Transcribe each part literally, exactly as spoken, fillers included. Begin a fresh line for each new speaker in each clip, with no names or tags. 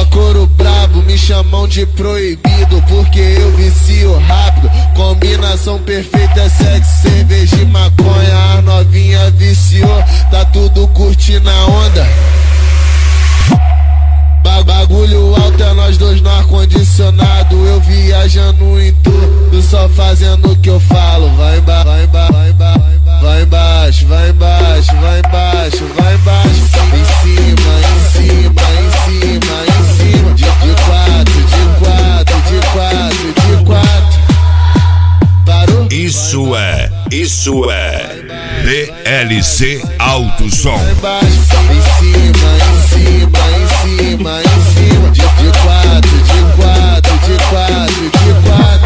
Só couro brabo, me chamam de proibido, porque eu vicio rápido. Combinação perfeita, sexo, cerveja e maconha. As novinha viciou, tá tudo curtindo a onda. Bagulho alto é nós dois no ar-condicionado. Eu viajando em tudo, só fazendo o que eu falo. Vai embaixo, vai embaixo, vai embaixo, vai embaixo, vai embaixo, vai embaixo, vai embaixo. Em cima, em cima, em cima, em cima. De, de quatro, de quatro, de quatro, de quatro. Parou?
Isso é, isso é B L C Alto Som.
Vai embaixo, em cima, em cima, em cima, em cima. De, de quatro, de quatro, de quatro, de quatro.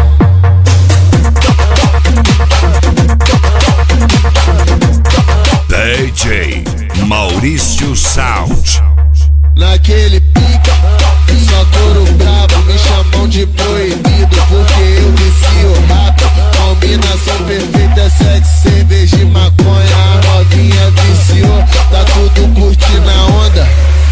D J Maurício Sound.
Naquele pique, só couro brabo, me chamam de proibido, porque eu vicio rápido. Combinação perfeita, sexo, cerveja e maconha. A novinha viciou, tá tudo curtindo a onda.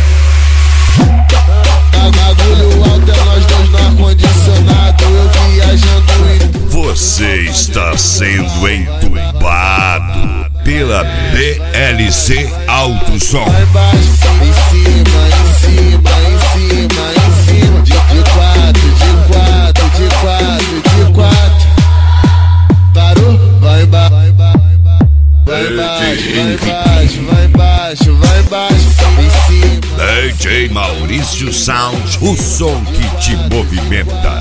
Bagulho alto é nós dois no ar-condicionado. Eu viajando em...
Você está sendo entubado pela B L C Alto Som.
Vai embaixo, em cima, em cima, em cima, em cima. De, de quatro, de quatro, de quatro, de quatro. Parou? Vai embaixo, vai embaixo, vai embaixo, vai embaixo, vai embaixo, vai embaixo, em cima.
D J Maurício Sound, o som que te movimenta.